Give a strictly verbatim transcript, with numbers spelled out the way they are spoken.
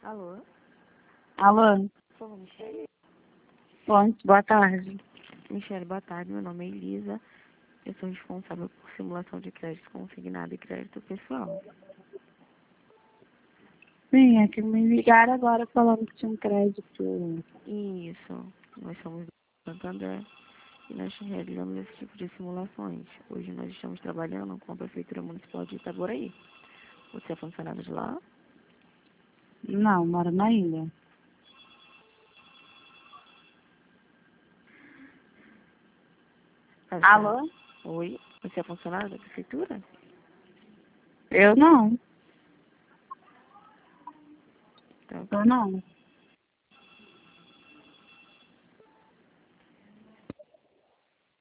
Alô? Alô? Sou a Michele. Ponte, boa tarde. Michele, boa tarde. Meu nome é Elisa. Eu sou responsável por simulação de crédito consignado e crédito pessoal. Sim, é que me ligaram agora falando que tinha um crédito. Isso. Nós somos do Santander e nós realizamos esse tipo de simulações. Hoje nós estamos trabalhando com a Prefeitura Municipal de Itaboraí. Você é funcionário de lá? Não, moro na ilha. Ah, Alô? Oi? Você é funcionário da Prefeitura? Eu não. Tá. Eu não.